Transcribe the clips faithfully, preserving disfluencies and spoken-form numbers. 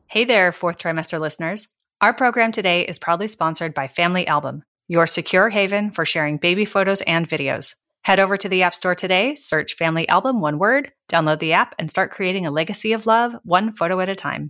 Hey there, fourth trimester listeners. Our program today is proudly sponsored by Family Album, your secure haven for sharing baby photos and videos. Head over to the App Store today, search Family Album, one word, download the app, and start creating a legacy of love, one photo at a time.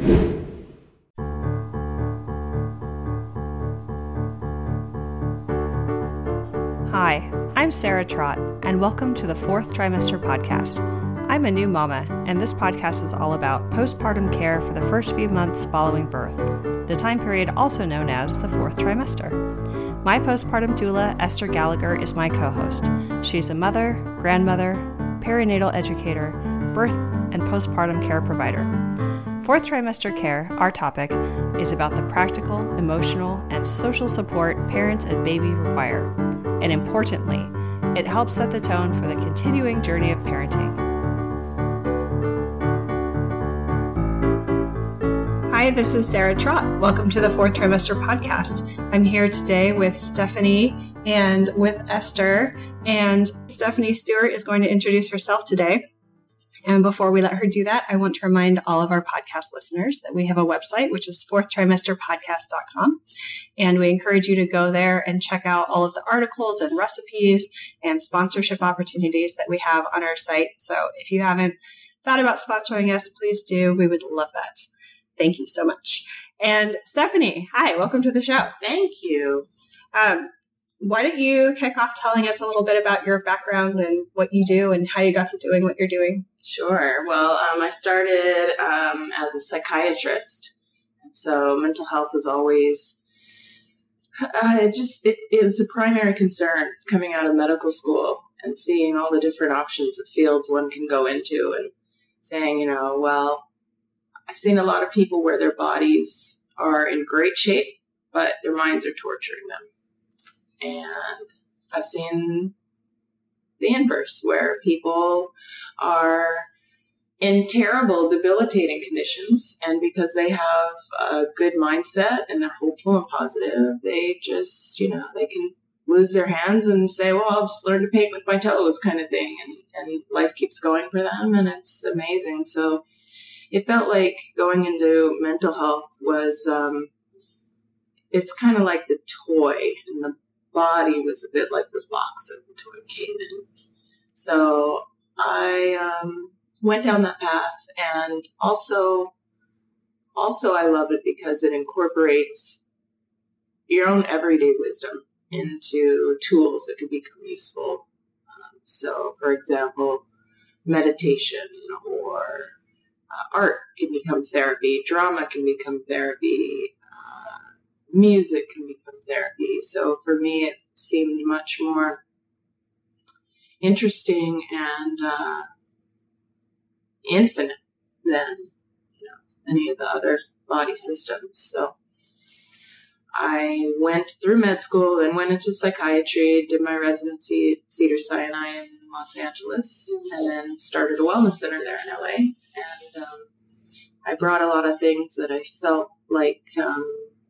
Hi, I'm Sarah Trott, and welcome to the Fourth Trimester Podcast. I'm a new mama, and this podcast is all about postpartum care for the first few months following birth, the time period also known as the fourth trimester. My postpartum doula, Esther Gallagher, is my co-host. She's a mother, grandmother, perinatal educator, birth and postpartum care provider. Fourth trimester care, our topic, is about the practical, emotional, and social support parents and baby require. And importantly, it helps set the tone for the continuing journey of parenting. Hi, this is Sarah Trott. Welcome to the Fourth Trimester Podcast. I'm here today with Stephanie and with Esther. And Stephanie Stewart is going to introduce herself today. And before we let her do that, I want to remind all of our podcast listeners that we have a website, which is fourth trimester podcast dot com. And we encourage you to go there and check out all of the articles and recipes and sponsorship opportunities that we have on our site. So if you haven't thought about sponsoring us, please do. We would love that. Thank you so much. And Stephanie, hi, welcome to the show. Thank you. Um, why don't you kick off telling us a little bit about your background and what you do and how you got to doing what you're doing? Sure. Well, um, I started um, as a psychiatrist. So mental health was always, uh, it just, it, it was a primary concern coming out of medical school and seeing all the different options of fields one can go into and saying, you know, well, I've seen a lot of people where their bodies are in great shape, but their minds are torturing them. And I've seen the inverse, where people are in terrible, debilitating conditions, and because they have a good mindset and they're hopeful and positive, they just, you know, they can lose their hands and say, well, I'll just learn to paint with my toes kind of thing. And, and life keeps going for them, and it's amazing. So it felt like going into mental health was, um, it's kind of like the toy, and the body was a bit like the box that the toy came in. So I um, went down that path, and also, also I love it because it incorporates your own everyday wisdom into tools that can become useful. Um, so, for example, meditation or Uh, art can become therapy, drama can become therapy, uh, music can become therapy. So for me, it seemed much more interesting and uh, infinite than, you know, any of the other body systems. So I went through med school and went into psychiatry, did my residency at Cedars-Sinai in Los Angeles, and then started a wellness center there in L A. And um, I brought a lot of things that I felt like um,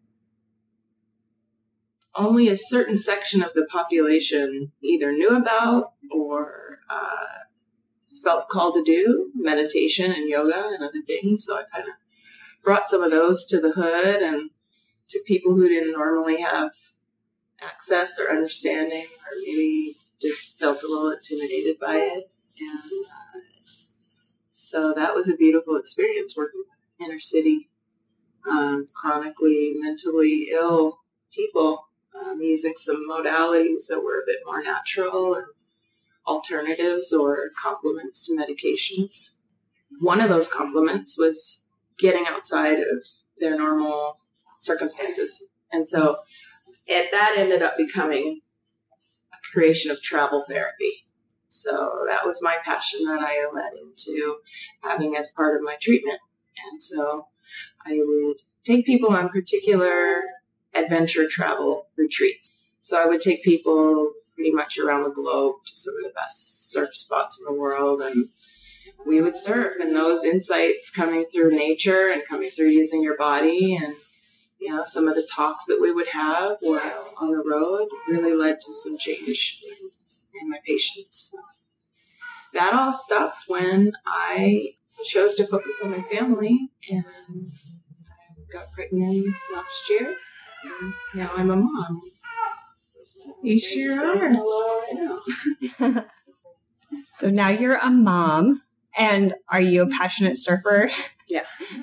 only a certain section of the population either knew about or uh, felt called to do, meditation and yoga and other things. So I kind of brought some of those to the hood and to people who didn't normally have access or understanding, or maybe just felt a little intimidated by it. And uh, so that was a beautiful experience working with inner city, um, chronically mentally ill people, um, using some modalities that were a bit more natural and alternatives or complements to medications. One of those complements was getting outside of their normal circumstances. And so it, that ended up becoming a creation of travel therapy. So that was my passion that I led into having as part of my treatment. And so I would take people on particular adventure travel retreats. So I would take people pretty much around the globe to some of the best surf spots in the world, and we would surf. And those insights coming through nature and coming through using your body, and you know, some of the talks that we would have while on the road really led to some change in, in my patients. So that all stopped when I chose to focus on my family, and I got pregnant last year. And now I'm a mom. You sure are. Hello, I know. So now you're a mom, and are you a passionate surfer? Yeah.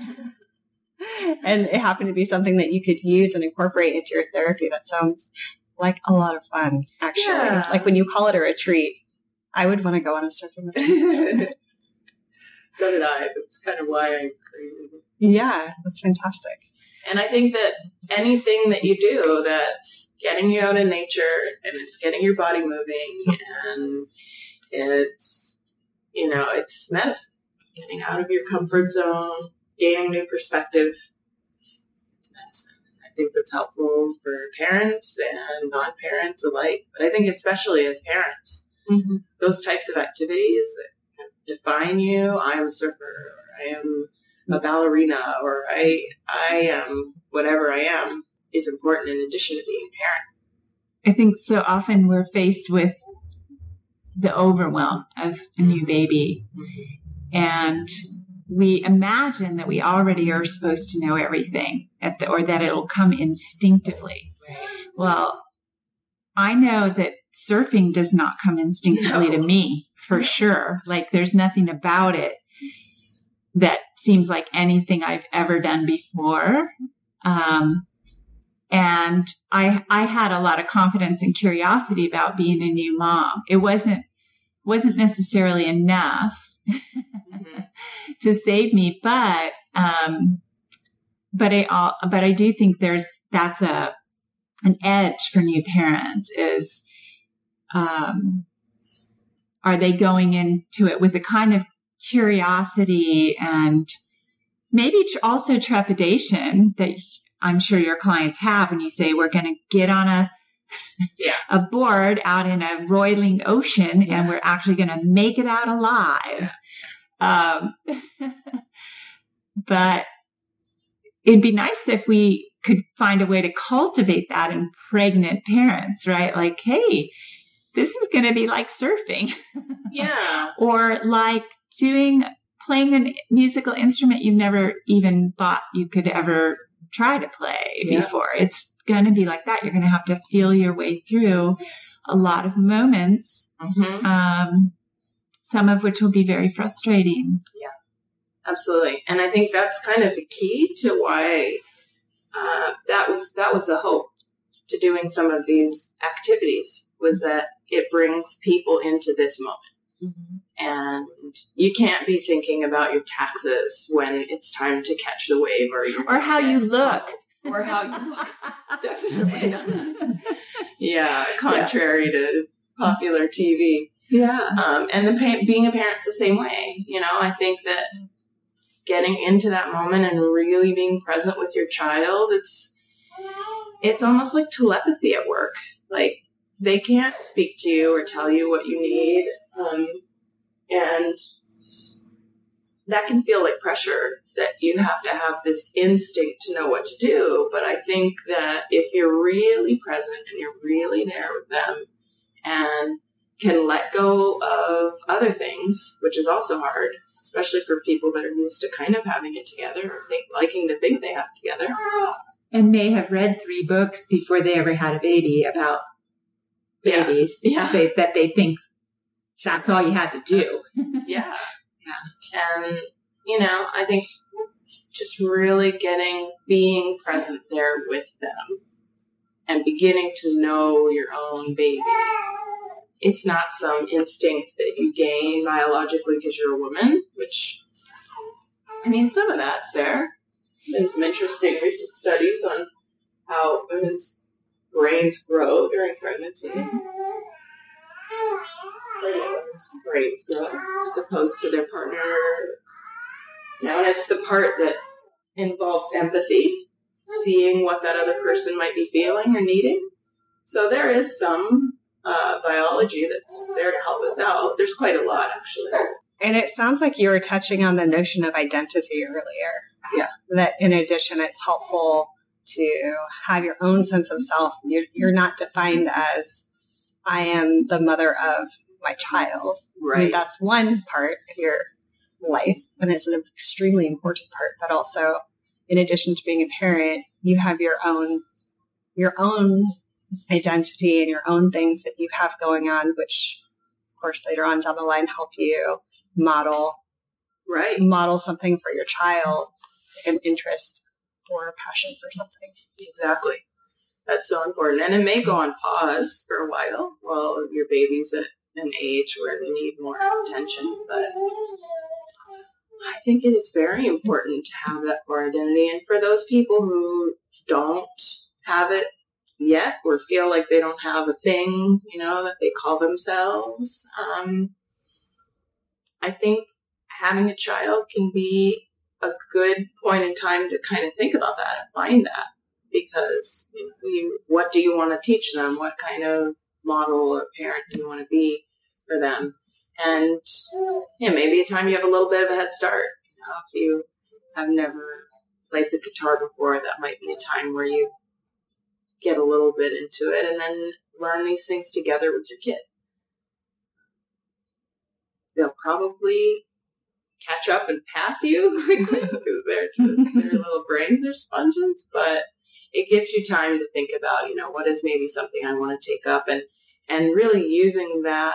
And it happened to be something that you could use and incorporate into your therapy. That sounds like a lot of fun, actually. Yeah. Like when you call it a retreat, I would want to go on a surfing retreat. So did I. That's kind of why I created it. Yeah, that's fantastic. And I think that anything that you do that's getting you out in nature and it's getting your body moving and it's, you know, it's medicine. Getting out of your comfort zone, gaining new perspective. It's medicine. I think that's helpful for parents and non-parents alike. But I think especially as parents, Mm-hmm. those types of activities that kind of define you. I am a surfer, or I am a ballerina, or I I am whatever I am is important in addition to being a parent. I think so often we're faced with the overwhelm of a new baby, and we imagine that we already are supposed to know everything at the, or that it'll come instinctively. Well, I know that surfing does not come instinctively No. to me, for sure. Like there's nothing about it that seems like anything I've ever done before. Um, and I, I had a lot of confidence and curiosity about being a new mom. It wasn't, wasn't necessarily enough Mm-hmm. to save me, but, um, but I, but I do think there's, that's a, an edge for new parents is, um, are they going into it with a kind of curiosity and maybe tr- also trepidation that I'm sure your clients have when you say we're going to get on a Yeah. a board out in a roiling ocean Yeah. and we're actually going to make it out alive. Um, but it'd be nice if we could find a way to cultivate that in pregnant parents, right? Like, hey, this is going to be like surfing. Yeah. Or like doing, playing a musical instrument you've never even thought you could ever try to play Yeah. before. It's going to be like that. You're going to have to feel your way through a lot of moments, Mm-hmm. um, some of which will be very frustrating. Absolutely. And I think that's kind of the key to why uh, that was that was the hope to doing some of these activities, was that it brings people into this moment. Mm-hmm. And you can't be thinking about your taxes when it's time to catch the wave, or your Or how you look. or how you look. Definitely not. Yeah, contrary to popular T V. Yeah. Um, and the pa- being a parent's the same way. You know, I think that getting into that moment and really being present with your child, it's it's almost like telepathy at work. Like they can't speak to you or tell you what you need, um, and that can feel like pressure that you have to have this instinct to know what to do. But I think that if you're really present and you're really there with them and can let go of other things, which is also hard, especially for people that are used to kind of having it together or think, liking to think they have it together. And may have read three books before they ever had a baby about Yeah. babies Yeah. They, that they think that's all you had to do. Yeah. Yeah. And, you know, I think just really getting, being present there with them and beginning to know your own baby. It's not some instinct that you gain biologically because you're a woman, which, I mean, some of that's there. Been some interesting recent studies on how women's brains grow during pregnancy. Women's brains grow as opposed to their partner. You know, and it's the part that involves empathy, seeing what that other person might be feeling or needing. So there is some uh, biology that's there to help us out. There's quite a lot, actually. And it sounds like you were touching on the notion of identity earlier. Yeah. That in addition, it's helpful to have your own sense of self. You're, you're not defined as, I am the mother of my child. I mean, Right. that's one part of your life, and it's an extremely important part. But also, in addition to being a parent, you have your own your own identity and your own things that you have going on, which, of course, later on down the line help you model right model something for your child, an interest or a passion for something. Exactly. That's so important. And it may go on pause for a while while your baby's at an age where they need more attention. But I think it is very important to have that core identity. And for those people who don't have it yet or feel like they don't have a thing, you know, that they call themselves, um, I think having a child can be a good point in time to kind of think about that and find that. Because, you know, you, what do you want to teach them? What kind of model or parent do you want to be for them? And, yeah, maybe a time you have a little bit of a head start. You know, if you have never played the guitar before, that might be a time where you get a little bit into it and then learn these things together with your kid. They'll probably catch up and pass you quickly because they're just, their little brains are sponges, but it gives you time to think about, you know, what is maybe something I want to take up, and and really using that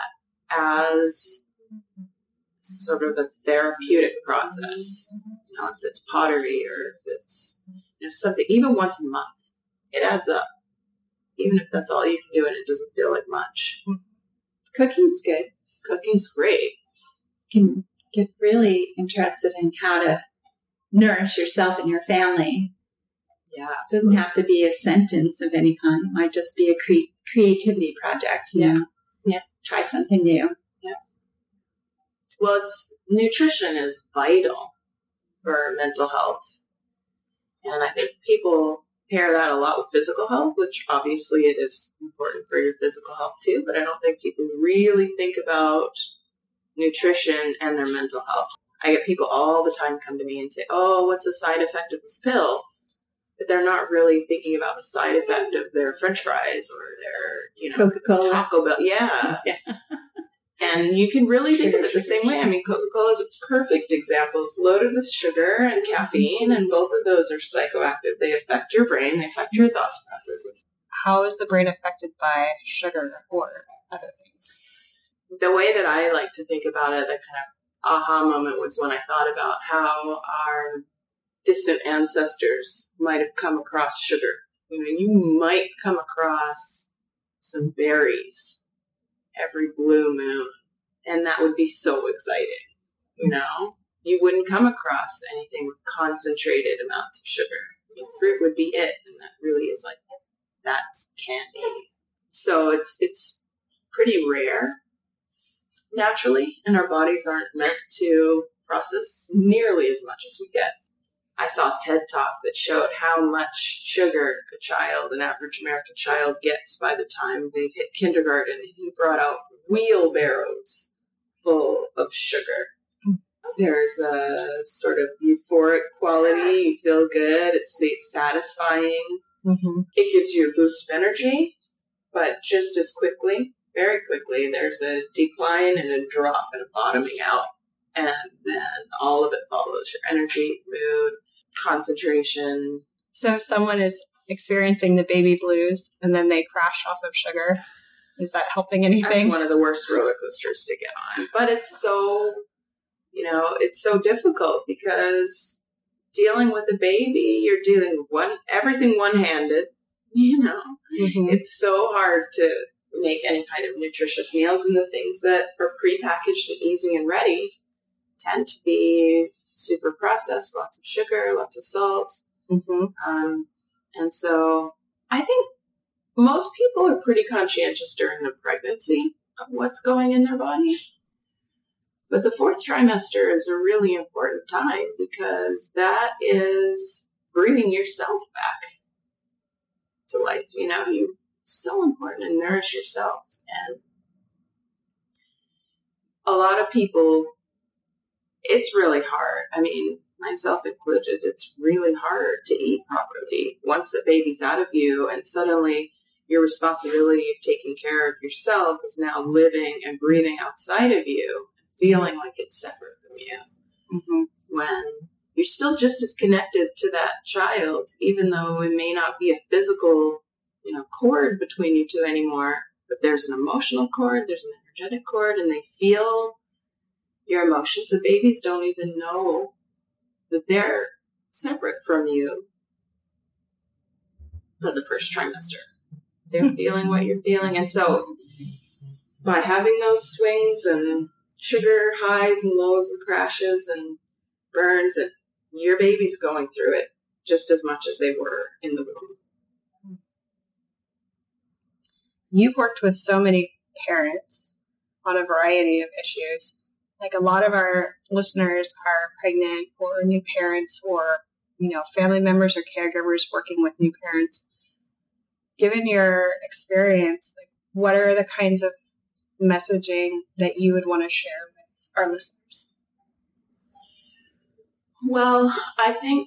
as sort of a therapeutic process. You know, if it's pottery or if it's, you know, something, even once a month, it adds up. Even if that's all you can do and it doesn't feel like much. Cooking's good. Cooking's great. You can get really interested in how to nourish yourself and your family. Yeah, it doesn't have to be a sentence of any kind. It might just be a cre- creativity project. You yeah. know? Yeah. Try something new. Yeah. Well, it's nutrition is vital for mental health. And I think people pair that a lot with physical health, which obviously it is important for your physical health too. But I don't think people really think about nutrition and their mental health. I get people all the time come to me and say, oh, what's the side effect of this pill? But they're not really thinking about the side effect of their French fries or their, you know, Coca-Cola. Taco Bell. Yeah. yeah. And you can really think Sugar, of it the sugar, same way. I mean, Coca-Cola is a perfect example. It's loaded with sugar and caffeine, and both of those are psychoactive. They affect your brain. They affect your thought processes. How is the brain affected by sugar or other things? The way that I like to think about it, the kind of aha moment was when I thought about how our distant ancestors might have come across sugar. You know, you might come across some berries every blue moon, and that would be so exciting. You know, you wouldn't come across anything with concentrated amounts of sugar. I mean, fruit would be it, and that really is like, that's candy. So it's it's pretty rare naturally, and our bodies aren't meant to process nearly as much as we get. I saw a TED Talk that showed how much sugar a child, an average American child, gets by the time they've hit kindergarten. And he brought out wheelbarrows full of sugar. There's a sort of euphoric quality. You feel good. It's, it's satisfying. Mm-hmm. It gives you a boost of energy, but just as quickly, very quickly, there's a decline and a drop and a bottoming out. And then all of it follows your energy, mood, concentration. So if someone is experiencing the baby blues and then they crash off of sugar, is that helping anything? That's one of the worst roller coasters to get on. But it's so, you know, it's so difficult because dealing with a baby, you're dealing one everything one-handed, you know. Mm-hmm. It's so hard to make any kind of nutritious meals, and the things that are prepackaged and easy and ready tend to be super processed, lots of sugar, lots of salt. Mm-hmm. Um, and so I think most people are pretty conscientious during the pregnancy of what's going in their body. But the fourth trimester is a really important time because that is bringing yourself back to life. You know, you so important to nourish yourself. And a lot of people, it's really hard. I mean, myself included, it's really hard to eat properly once the baby's out of you, and suddenly your responsibility of taking care of yourself is now living and breathing outside of you, feeling like it's separate from you. mm-hmm. when you're still just as connected to that child, even though it may not be a physical, you know, cord between you two anymore, but there's an emotional cord, there's an energetic cord, and they feel your emotions. The babies don't even know that they're separate from you for the first trimester. They're feeling what you're feeling. And so by having those swings and sugar highs and lows and crashes and burns, and your baby's going through it just as much as they were in the womb. You've worked with so many parents on a variety of issues. Like a lot of our listeners are pregnant or new parents or, you know, family members or caregivers working with new parents. Given your experience, like, what are the kinds of messaging that you would want to share with our listeners? Well, I think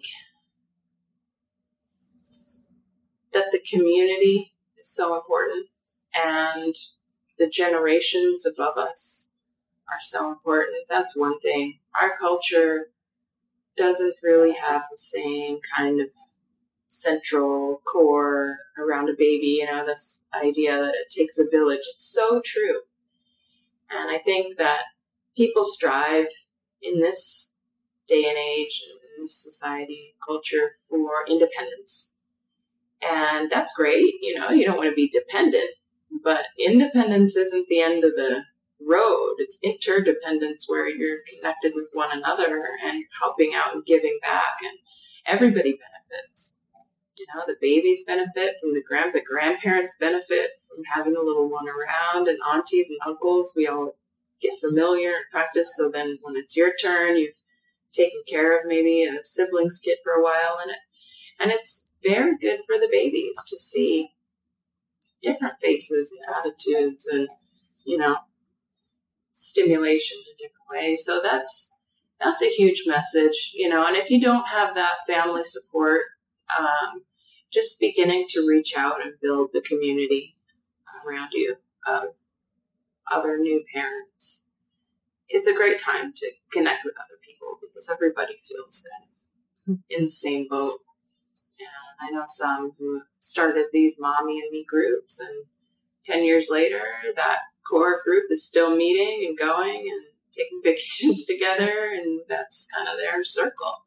that the community is so important, and the generations above us are so important. That's one thing. Our culture doesn't really have the same kind of central core around a baby, you know, this idea that it takes a village. It's so true. And I think that people strive in this day and age, in this society, culture, for independence. And that's great. You know, you don't want to be dependent, but independence isn't the end of the road. It's interdependence, where you're connected with one another and helping out and giving back, and everybody benefits. You know, the babies benefit from the grand, the grandparents benefit from having a little one around, and aunties and uncles. We all get familiar and practice. So then when it's your turn, you've taken care of maybe a sibling's kid for a while, and it, and it's very good for the babies to see different faces and attitudes and, you know, stimulation in different ways. So that's, that's a huge message, you know, and if you don't have that family support, um, just beginning to reach out and build the community around you of other new parents. It's a great time to connect with other people because everybody feels kind of in the same boat. And I know some who have started these mommy and me groups, and ten years later, that core group is still meeting and going and taking vacations together, and that's kind of their circle.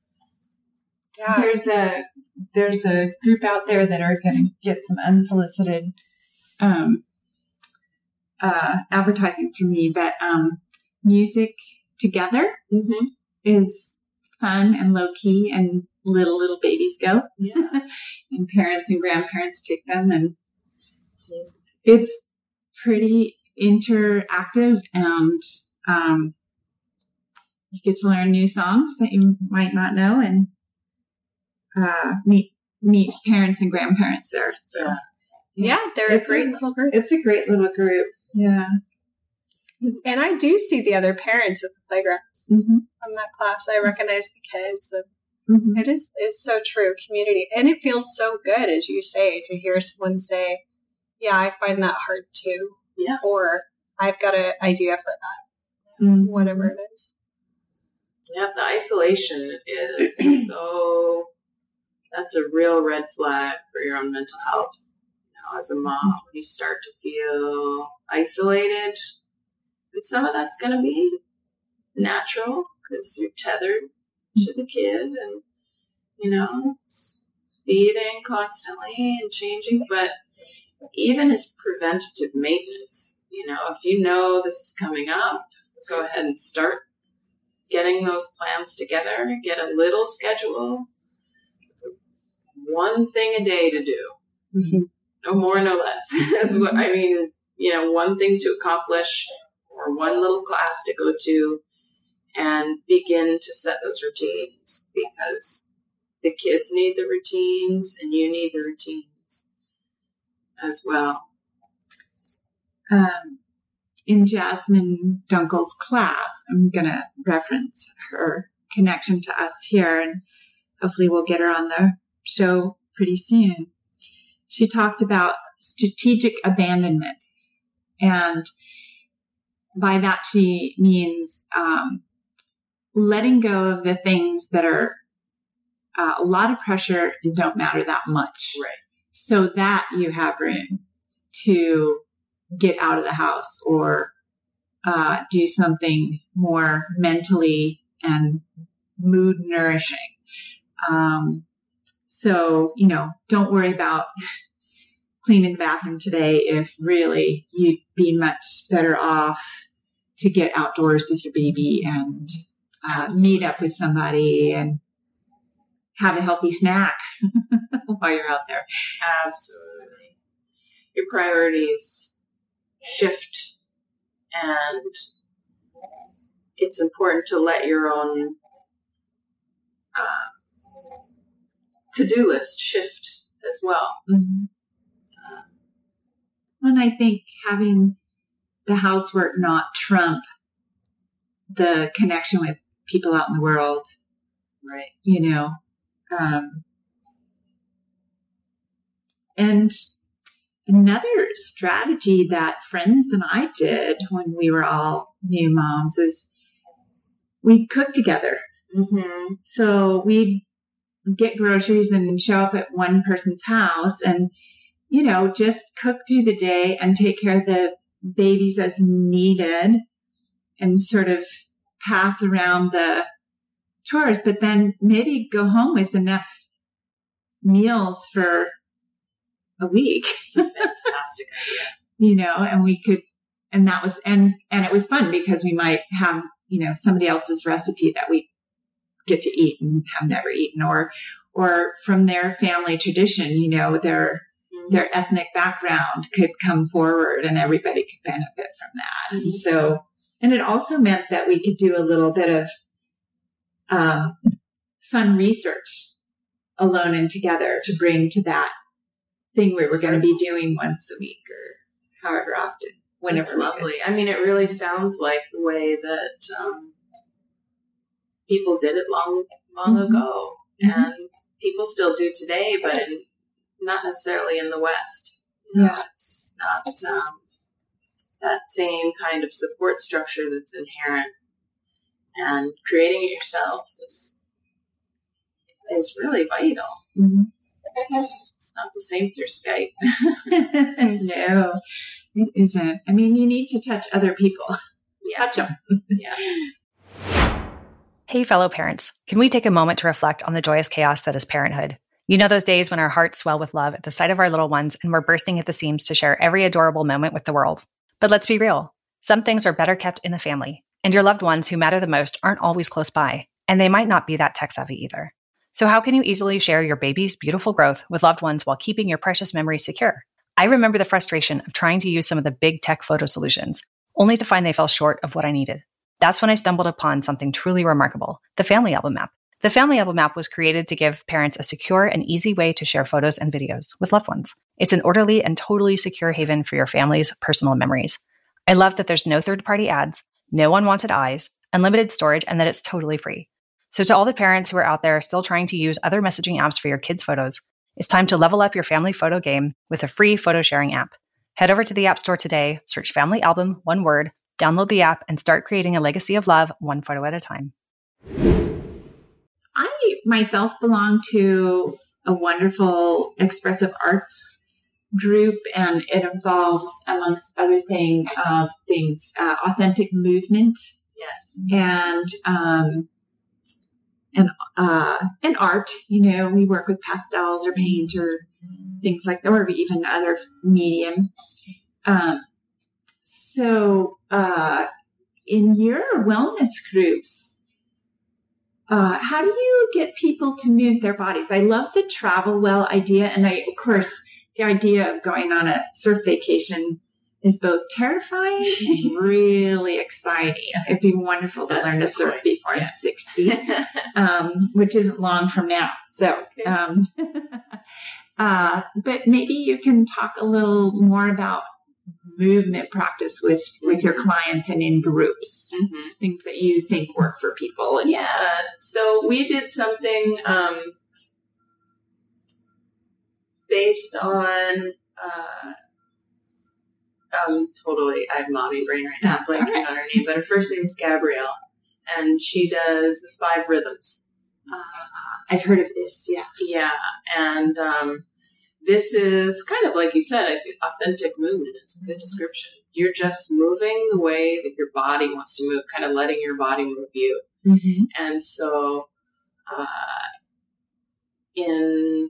Yeah. There's a there's a group out there that are going to get some unsolicited um, uh, advertising from me, but um, Music Together mm-hmm. is fun and low key, and little little babies go. Yeah, and parents and grandparents take them, and it's pretty interactive, and um, you get to learn new songs that you might not know, and uh, meet meet parents and grandparents there. So yeah, yeah they're it's a great a, little group. It's a great little group. Yeah. And I do see the other parents at the playgrounds mm-hmm. from that class. I recognize the kids. And mm-hmm. It is it's so true, community. And it feels so good, as you say, to hear someone say, yeah, I find that hard too. Yeah. Or I've got an idea for that. Mm-hmm. Whatever it is. Yeah, the isolation is so, that's a real red flag for your own mental health. You know, as a mom, when you start to feel isolated, and some of that's going to be natural because you're tethered to the kid and, you know, feeding constantly and changing. But even as preventative maintenance, you know, if you know this is coming up, go ahead and start getting those plans together. Get a little schedule. One thing a day to do. Mm-hmm. No more, no less. Is what I mean, you know, one thing to accomplish, or one little class to go to, and begin to set those routines, because the kids need the routines and you need the routines as well. Um, in Jasmine Dunkel's class, I'm going to reference her connection to us here, and hopefully we'll get her on the show pretty soon. She talked about strategic abandonment, and by that she means um, letting go of the things that are uh, a lot of pressure and don't matter that much. Right. So that you have room to get out of the house or uh, do something more mentally and mood nourishing. Um, so, you know, don't worry about cleaning the bathroom today if really you'd be much better off to get outdoors with your baby and uh, meet up with somebody and have a healthy snack while you're out there. Absolutely. Your priorities shift, and it's important to let your own uh, to-do list shift as well. Mm-hmm. And I think having the housework not trump the connection with people out in the world, right? You know, um, and another strategy that friends and I did when we were all new moms is we cook together. Mm-hmm. So we'd get groceries and show up at one person's house and, you know, just cook through the day and take care of the babies as needed and sort of pass around the chores, but then maybe go home with enough meals for a week. It's a fantastic idea. You know, and we could, and that was, and, and it was fun because we might have, you know, somebody else's recipe that we get to eat and have never eaten, or, or from their family tradition, you know, their, mm-hmm. their ethnic background could come forward and everybody could benefit from that. Mm-hmm. And so, and it also meant that we could do a little bit of um, fun research alone and together to bring to that thing we were going to be doing once a week or however often, whenever. It's lovely. I mean, it really sounds like the way that um, people did it long, long mm-hmm. ago, mm-hmm. and people still do today, but in, not necessarily in the West. You know, yeah, it's not um, that same kind of support structure that's inherent, and creating it yourself is is really vital. Mm-hmm. It's not the same through Skype. No, it isn't. I mean, you need to touch other people. Yeah. Touch them. Yeah. Hey, fellow parents, can we take a moment to reflect on the joyous chaos that is parenthood? You know those days when our hearts swell with love at the sight of our little ones and we're bursting at the seams to share every adorable moment with the world. But let's be real. Some things are better kept in the family, and your loved ones who matter the most aren't always close by, and they might not be that tech-savvy either. So how can you easily share your baby's beautiful growth with loved ones while keeping your precious memories secure? I remember the frustration of trying to use some of the big tech photo solutions, only to find they fell short of what I needed. That's when I stumbled upon something truly remarkable, the Family Album app. The Family Album app was created to give parents a secure and easy way to share photos and videos with loved ones. It's an orderly and totally secure haven for your family's personal memories. I love that there's no third-party ads, no unwanted eyes, unlimited storage, and that it's totally free. So to all the parents who are out there still trying to use other messaging apps for your kids' photos, it's time to level up your family photo game with a free photo sharing app. Head over to the App Store today, search Family Album, one word, download the app, and start creating a legacy of love one photo at a time. I myself belong to a wonderful expressive arts group, and it involves, amongst other thing, uh, things, uh, authentic movement. Yes. And, um, and, uh, and art, you know, we work with pastels or paint or things like that, or even other medium. Um, so, uh, in your wellness groups, uh, how do you get people to move their bodies? I love the travel well idea. And I, of course, the idea of going on a surf vacation is both terrifying and really exciting. It'd be wonderful to That's learn to surf point. before Yeah. I'm sixty, um, which isn't long from now. So, Okay. um, uh, but maybe you can talk a little more about movement practice with, with your clients and in groups, Mm-hmm. things that you think work for people. And, Yeah. So we did something um, based on, uh, um, totally, I have mommy brain right now, That's blanking all right. on her name, but her first name is Gabrielle. and she does the five rhythms. Uh, I've heard of this, yeah. Yeah, and um, this is kind of like you said, authentic movement is a good description. You're just moving the way that your body wants to move, kind of letting your body move you. Mm-hmm. And so uh, in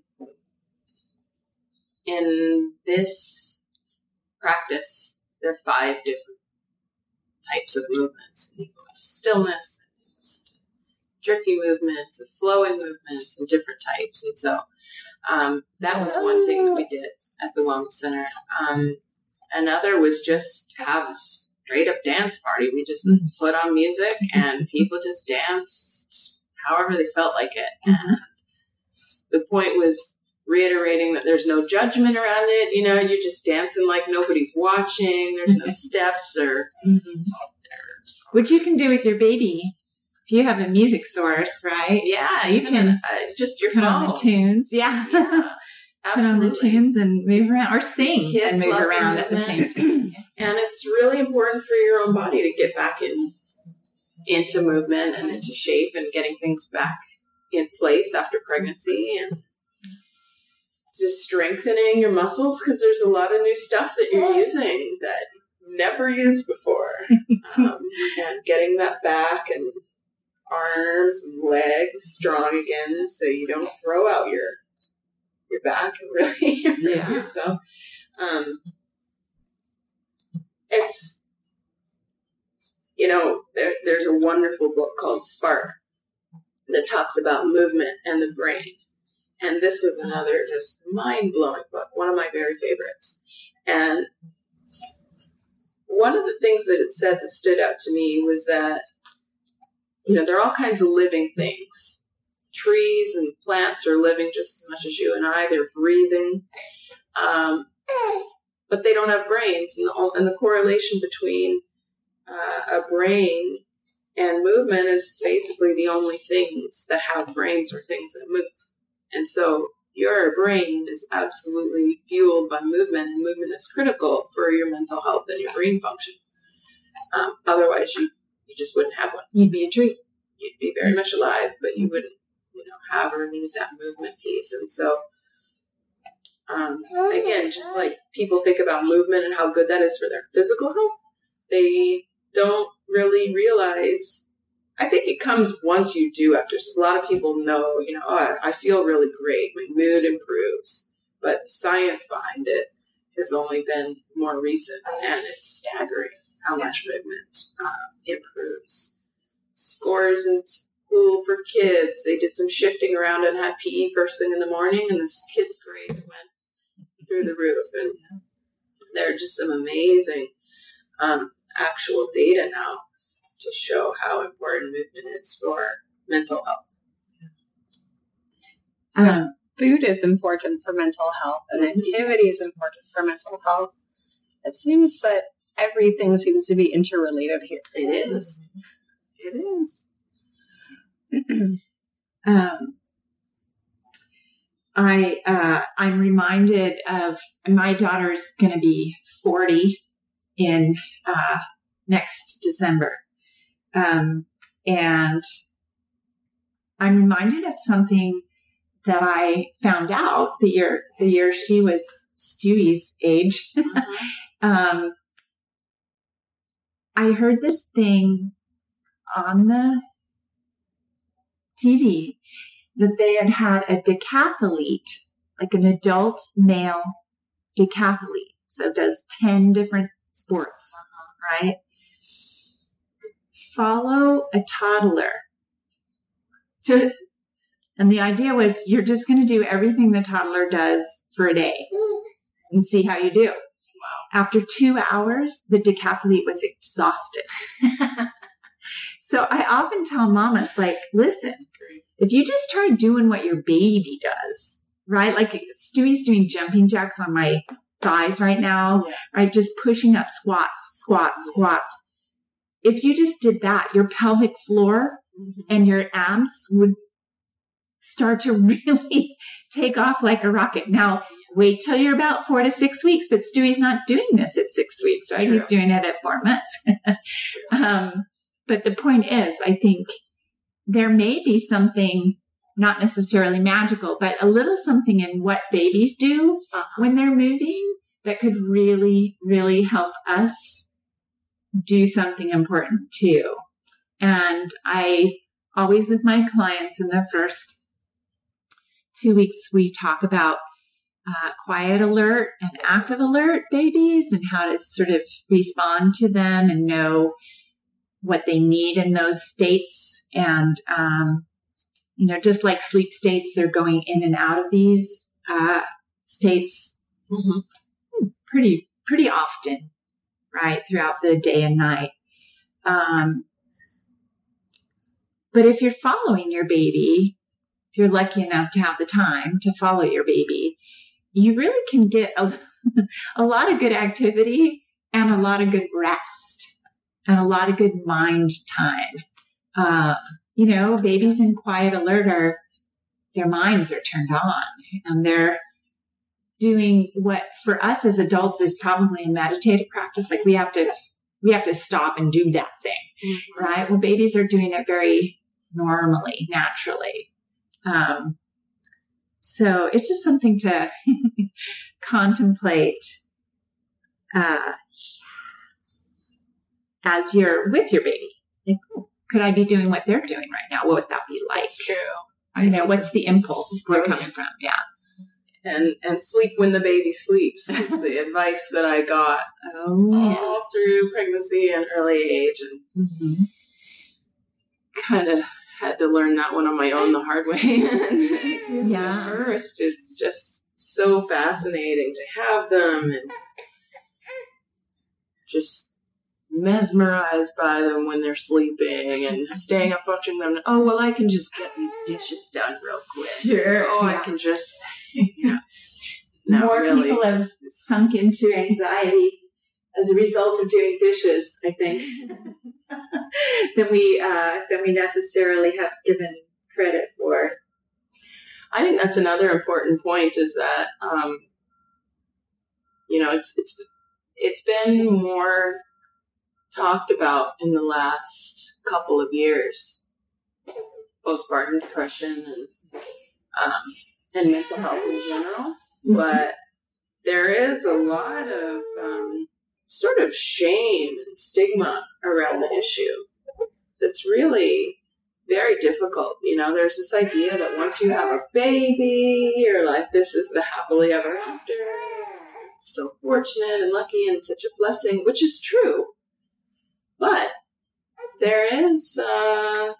in this practice, there are five different types of movements. You go into stillness, jerky movements, and flowing movements, and different types. And so um, that was one thing that we did at the Wellness Center. Um, another was just have a straight up dance party. We just mm-hmm. put on music and people just danced however they felt like it. Mm-hmm. And the point was reiterating that there's no judgment around it. You know, you're just dancing like nobody's watching. There's no steps or, mm-hmm. or which you can do with your baby. If you have a music source, right? Yeah, you can uh, just your put phone. on the tunes. Yeah. yeah put on the tunes and move around or sing Kids and move love around at the same time. And it's really important for your own body to get back in into movement and into shape and getting things back in place after pregnancy and just strengthening your muscles because there's a lot of new stuff that you're using that never used before. um, and getting that back and arms and legs strong again so you don't throw out your your back and really yeah. hurt yourself. Um, it's, you know, there, there's a wonderful book called Spark that talks about movement and the brain. And this was another just mind-blowing book, one of my very favorites. And one of the things that it said that stood out to me was that, you know, there are all kinds of living things. Trees and plants are living just as much as you and I. They're breathing. Um, but they don't have brains. And the, and the correlation between uh, a brain and movement is basically the only things that have brains or things that move. And so your brain is absolutely fueled by movement, and movement is critical for your mental health and your brain function. Um, otherwise, you, you just wouldn't have one. You'd be a tree. You'd be very much alive, but you wouldn't, you know, have or need that movement piece. And so, um, again, just like people think about movement and how good that is for their physical health, they don't really realize. I think it comes once you do exercise. A lot of people know, you know, oh, I feel really great. My mood improves. But the science behind it has only been more recent, and it's staggering how much movement uh, improves. Scores in school for kids. They did some shifting around and had P E first thing in the morning, and the kids' grades went through the roof. And there are just some amazing um, actual data now to show how important movement is for mental health. So Um, food is important for mental health and activity is important for mental health. It seems that everything seems to be interrelated here. It is. It is. um, I uh, I'm reminded of my daughter's going to be forty in uh, next December. Um, and I'm reminded of something that I found out the year, the year she was Stewie's age. Uh-huh. um, I heard this thing on the T V that they had had a decathlete, like an adult male decathlete. So does ten different sports, uh-huh. right? Follow a toddler. And the idea was you're just going to do everything the toddler does for a day and see how you do. Wow. After two hours, the decathlete was exhausted. So I often tell mamas, like, listen, if you just try doing what your baby does, right? Like Stewie's doing jumping jacks on my thighs right now, yes. right? Just pushing up squats, squats, yes. squats. If you just did that, your pelvic floor mm-hmm. and your abs would start to really take off like a rocket. Now, wait till you're about four to six weeks, but Stewie's not doing this at six weeks, right? True. He's doing it at four months. um, but the point is, I think there may be something not necessarily magical, but a little something in what babies do uh-huh. when they're moving that could really, really help us do something important too. And I always, with my clients in the first two weeks, we talk about uh, quiet alert and active alert babies and how to sort of respond to them and know what they need in those states. And, um, you know, just like sleep states, they're going in and out of these uh, states mm-hmm. pretty, pretty often, right, throughout the day and night. Um, but if you're following your baby, if you're lucky enough to have the time to follow your baby, you really can get a, a lot of good activity and a lot of good rest and a lot of good mind time. Uh, you know, babies in quiet alert are, their minds are turned on and they're doing what for us as adults is probably a meditative practice. Like we have to, we have to stop and do that thing, mm-hmm. right? Well, babies are doing it very normally, naturally. Um, so it's just something to contemplate, uh, as you're with your baby. Like, oh, could I be doing what they're doing right now? What would that be like? That's true. I know. What's the impulse they're coming from? Yeah. And and sleep when the baby sleeps is the advice that I got oh, all yeah. through pregnancy and early age. And mm-hmm. kind of had to learn that one on my own the hard way. And yeah. At first, it's just so fascinating to have them and just mesmerized by them when they're sleeping and staying up watching them. Oh, well, I can just get these dishes done real quick. Sure. Oh, yeah. I can just, you know. More really. People have sunk into anxiety as a result of doing dishes, I think, than we uh, than we necessarily have given credit for. I think that's another important point is that, um, you know, it's it's it's been more talked about in the last couple of years, postpartum depression and um, and mental health in general. Mm-hmm. But there is a lot of um, sort of shame and stigma around the issue that's really very difficult. You know, there's this idea that once you have a baby, you're like, this is the happily ever after. So fortunate and lucky and such a blessing, which is true. But there is, uh,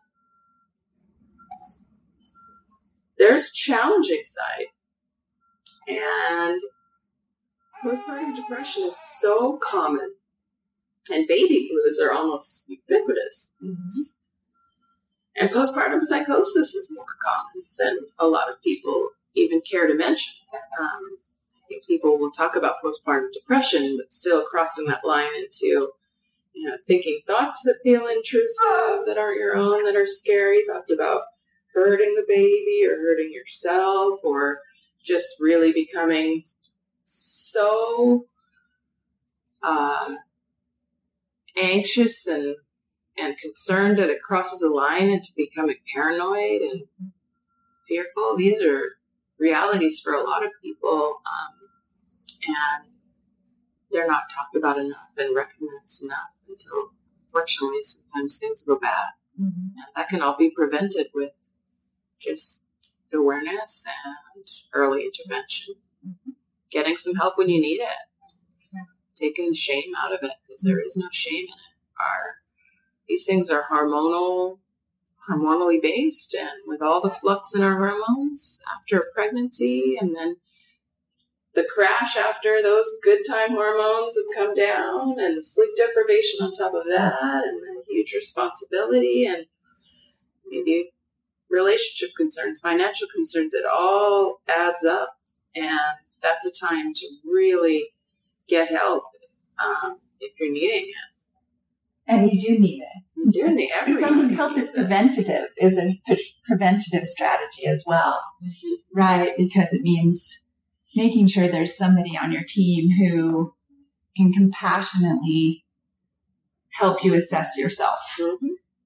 there's a challenging side. And postpartum depression is so common. And baby blues are almost ubiquitous. Mm-hmm. And postpartum psychosis is more common than a lot of people even care to mention. Um, I think people will talk about postpartum depression, but still crossing that line into you know, thinking thoughts that feel intrusive, that aren't your own, that are scary, thoughts about hurting the baby or hurting yourself, or just really becoming so uh, anxious and and concerned that it crosses a line into becoming paranoid and fearful. These are realities for a lot of people, um, and they're not talked about enough and recognized enough until, unfortunately, sometimes things go bad. Mm-hmm. And that can all be prevented with just awareness and early intervention. Mm-hmm. Getting some help when you need it. Yeah. Taking the shame out of it, because there is no shame in it. Our, these things are hormonal, hormonally based, and with all the flux in our hormones after a pregnancy, and then the crash after those good time hormones have come down, and the sleep deprivation on top of that, and the huge responsibility, and maybe relationship concerns, financial concerns, it all adds up. And that's a time to really get help um, if you're needing it. And you do need it. You do need everyone. Help is preventative, is a preventative strategy as well, mm-hmm. right? Because it means making sure there's somebody on your team who can compassionately help you assess yourself, mm-hmm.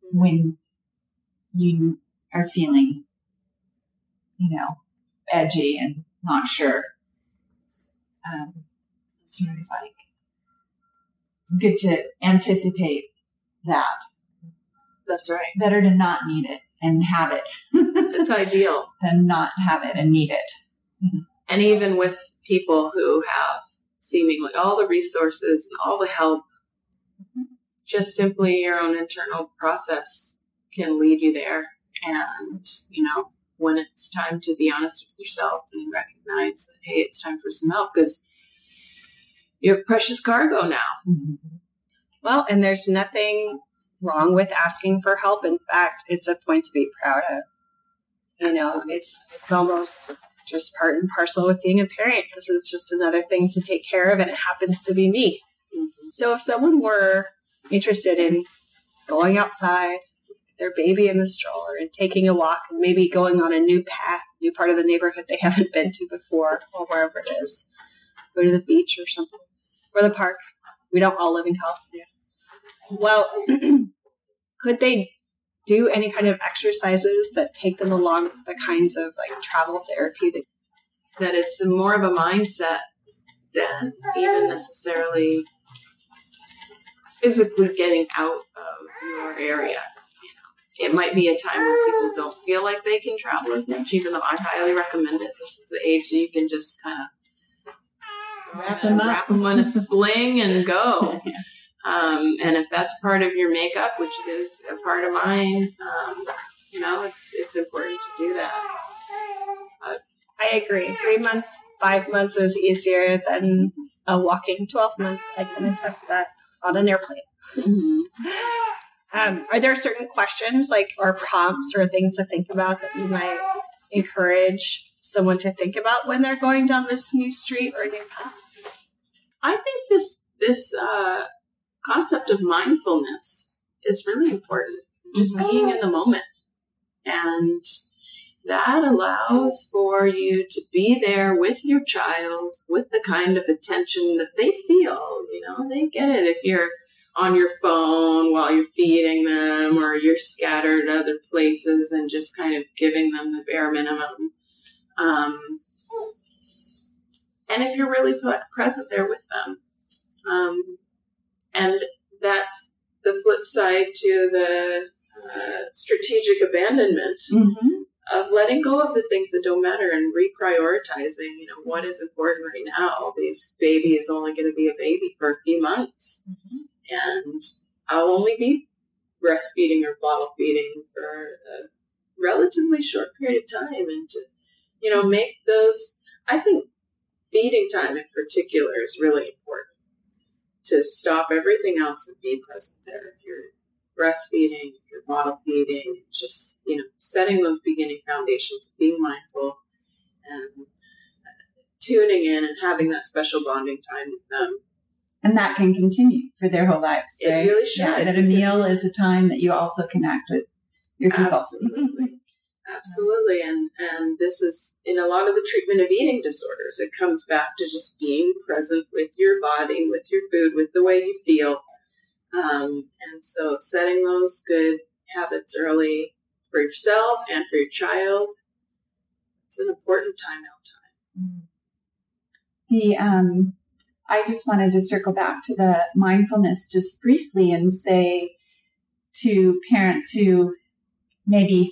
when you are feeling, you know, edgy and not sure. Um, it's like good to anticipate that. That's right. Better to not need it and have it. It's ideal. Than not have it and need it. Mm-hmm. And even with people who have seemingly all the resources and all the help, mm-hmm. just simply your own internal process can lead you there. And, you know, when it's time to be honest with yourself and recognize that, hey, it's time for some help because you're precious cargo now. Mm-hmm. Well, and there's nothing wrong with asking for help. In fact, it's a point to be proud of. You know, Absolutely. it's it's almost just part and parcel with being a parent. This is just another thing to take care of, and it happens to be me. Mm-hmm. So if someone were interested in going outside, their baby in the stroller, and taking a walk, and maybe going on a new path, new part of the neighborhood they haven't been to before, or wherever it is, go to the beach or something, or the park. We don't all live in California. Well, could they do any kind of exercises that take them along the kinds of like travel therapy that that it's more of a mindset than even necessarily physically getting out of your area? You know, it might be a time where people don't feel like they can travel as much, even though I highly recommend it. This is the age that you can just kind of wrap them, wrap them in a sling and go. Um, and if that's part of your makeup, which is a part of mine, um, you know, it's it's important to do that. But I agree. Three months, five months is easier than a walking twelve months. I can attest to that on an airplane. Mm-hmm. Um, are there certain questions, like, or prompts or things to think about that you might encourage someone to think about when they're going down this new street or new path? I think this this. Uh, concept of mindfulness is really important. Just being in the moment. And that allows for you to be there with your child with the kind of attention that they feel. You know, they get it if you're on your phone while you're feeding them or you're scattered other places and just kind of giving them the bare minimum. Um, and if you're really present there with them. Um, And that's the flip side to the uh, strategic abandonment mm-hmm. of letting go of the things that don't matter and reprioritizing, you know, what is important right now. This baby is only going to be a baby for a few months. Mm-hmm. And I'll only be breastfeeding or bottle feeding for a relatively short period of time. And to, you know, make those, I think feeding time in particular is really important. To stop everything else and be present there. If you're breastfeeding, if you're bottle feeding, just, you know, setting those beginning foundations, being mindful and tuning in and having that special bonding time with them. And that can continue for their whole lives, right? It really should. Yeah, that a meal is a time that you also connect with your people. Absolutely. Absolutely. And and this is, in a lot of the treatment of eating disorders, it comes back to just being present with your body, with your food, with the way you feel. Um, and so setting those good habits early for yourself and for your child, it's an important time out time. The um, I just wanted to circle back to the mindfulness just briefly and say to parents who maybe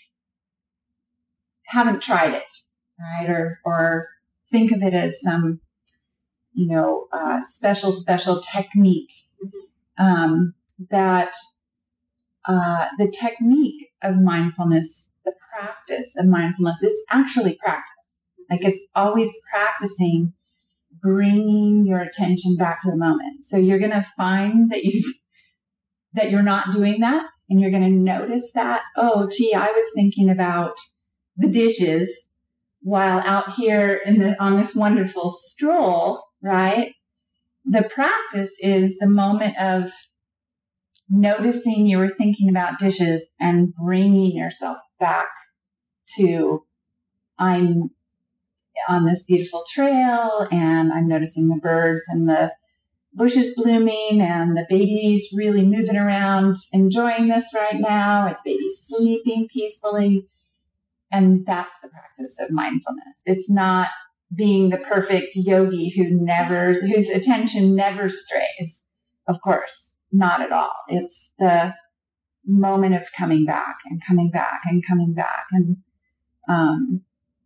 haven't tried it, right? Or, or think of it as some, you know, uh, special, special technique, um, that, uh, the technique of mindfulness, the practice of mindfulness is actually practice. Like it's always practicing bringing your attention back to the moment. So you're going to find that you've, that you're not doing that. And you're going to notice that, oh, gee, I was thinking about the dishes while out here in the on this wonderful stroll, right? The practice is the moment of noticing you were thinking about dishes and bringing yourself back to, I'm on this beautiful trail and I'm noticing the birds and the bushes blooming and the baby's really moving around, enjoying this right now. It's baby sleeping peacefully. And that's the practice of mindfulness. It's not being the perfect yogi who never, whose attention never strays. Of course, not at all. It's the moment of coming back and coming back and coming back. And, um,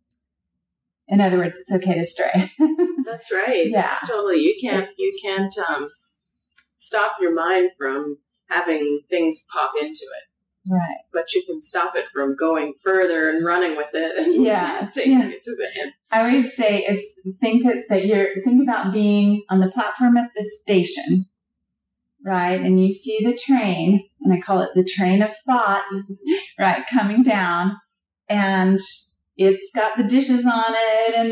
in other words, it's okay to stray. That's right. Yeah. That's totally. You can't, it's, you can't, um, stop your mind from having things pop into it. Right. But you can stop it from going further and running with it and yes, taking yeah. it to the end. I always say it's think that, that you're think about being on the platform at the station, right? And you see the train, and I call it the train of thought, right, coming down, and it's got the dishes on it and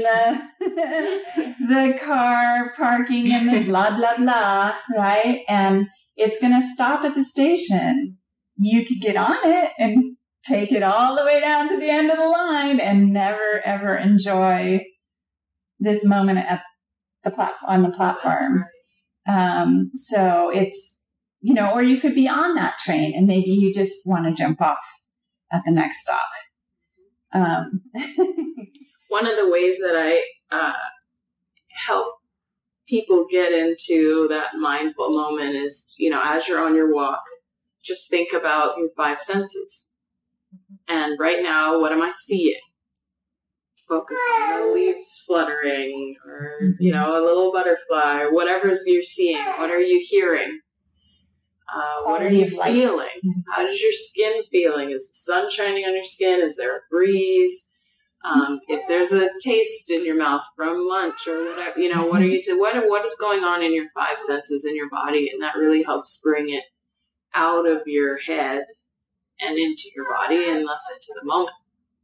the the car parking and the blah, blah, blah, right? And it's going to stop at the station. You could get on it and take it all the way down to the end of the line and never, ever enjoy this moment at the platform, on the platform. Right. Um, so it's, you know, or you could be on that train and maybe you just want to jump off at the next stop. Um, One of the ways that I uh, help people get into that mindful moment is, you know, as you're on your walk, just think about your five senses. And right now, what am I seeing? Focus on the leaves fluttering or, you know, a little butterfly or whatever you're seeing. What are you hearing? Uh, what are you feeling? How does your skin feeling? Is the sun shining on your skin? Is there a breeze? Um, if there's a taste in your mouth from lunch or whatever, you know, what are you, what, what is going on in your five senses in your body? And that really helps bring it out of your head and into your body and thus into the moment.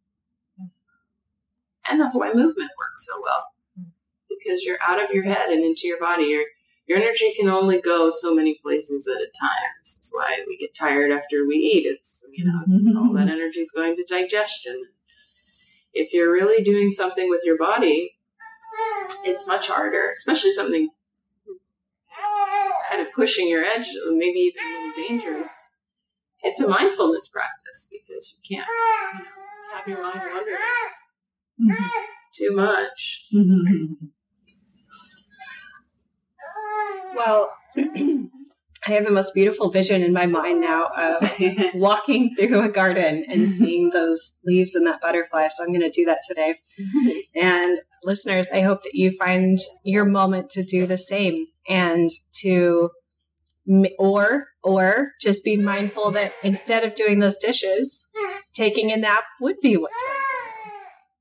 And that's why movement works so well, because you're out of your head and into your body. Your your energy can only go so many places at a time. This is why we get tired after we eat. It's, you know, it's, all that energy is going to digestion. If you're really doing something with your body, it's much harder, especially something kind of pushing your edge, maybe even a little dangerous. It's a mindfulness practice because you can't, you know, have your mind wandering mm-hmm. too much. Mm-hmm. Well, I have the most beautiful vision in my mind now of walking through a garden and seeing those leaves and that butterfly. So I'm going to do that today. Mm-hmm. And listeners, I hope that you find your moment to do the same and to, or, or just be mindful that instead of doing those dishes, taking a nap would be what's right.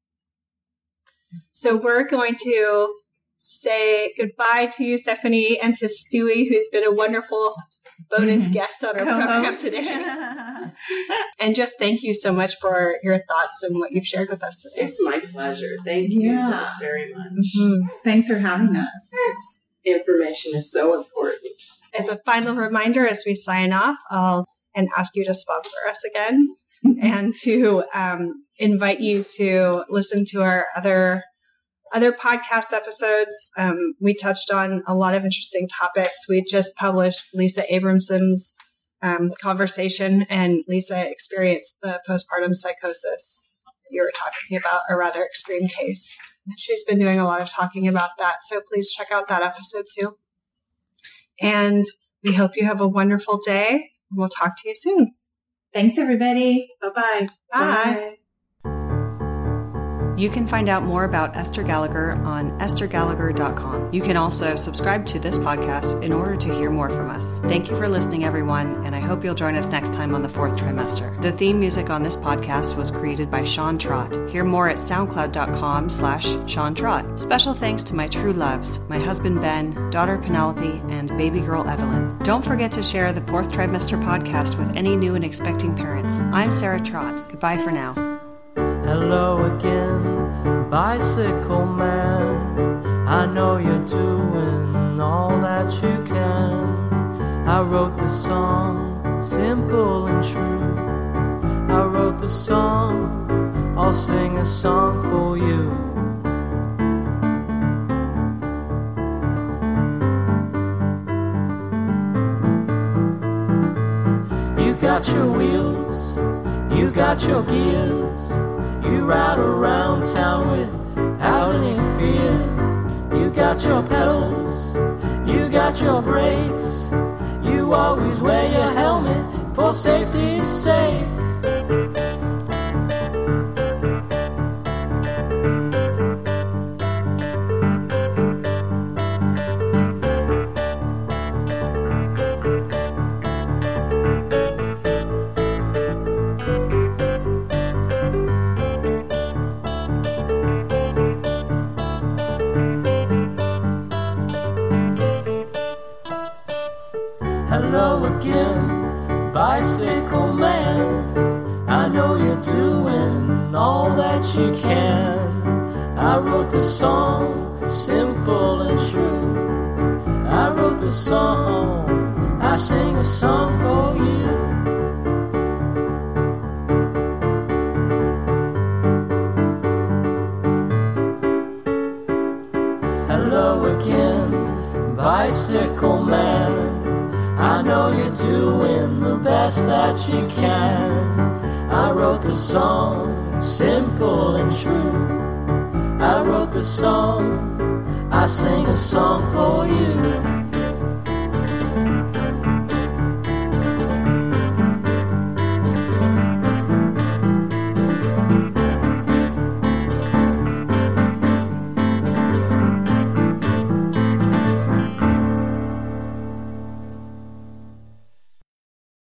So we're going to say goodbye to you, Stephanie, and to Stewie, who's been a wonderful bonus guest on our Co-host. program today. And just thank you so much for your thoughts and what you've shared with us today. It's my pleasure. Thank you yeah. very much. Mm-hmm. Thanks for having us. This information is so important. As a final reminder, as we sign off, I'll and ask you to sponsor us again and to um, invite you to listen to our other Other podcast episodes. Um, we touched on a lot of interesting topics. We just published Lisa Abramson's um, conversation, and Lisa experienced the postpartum psychosis you were talking about, a rather extreme case. And she's been doing a lot of talking about that. So please check out that episode too. And we hope you have a wonderful day. We'll talk to you soon. Thanks, everybody. Bye-bye. Bye. Bye. You can find out more about Esther Gallagher on esther gallagher dot com. You can also subscribe to this podcast in order to hear more from us. Thank you for listening, everyone, and I hope you'll join us next time on the fourth trimester. The theme music on this podcast was created by Sean Trott. Hear more at soundcloud dot com slash Sean Trott. Special thanks to my true loves, my husband Ben, daughter Penelope, and baby girl Evelyn. Don't forget to share the fourth trimester podcast with any new and expecting parents. I'm Sarah Trott. Goodbye for now. Hello again, bicycle man. I know you're doing all that you can. I wrote the song, simple and true. I wrote the song, I'll sing a song for you. got your gears. You ride around town without any fear. You got your pedals, you got your brakes. You always wear your helmet for safety's sake. Hello again, bicycle man. I know you're doing all that you can. I wrote the song, simple and true. I wrote the song, I sing a song for you. Hello again, bicycle man. I know you're doing the best that you can. I wrote the song, simple and true. I wrote the song, I sing a song for you.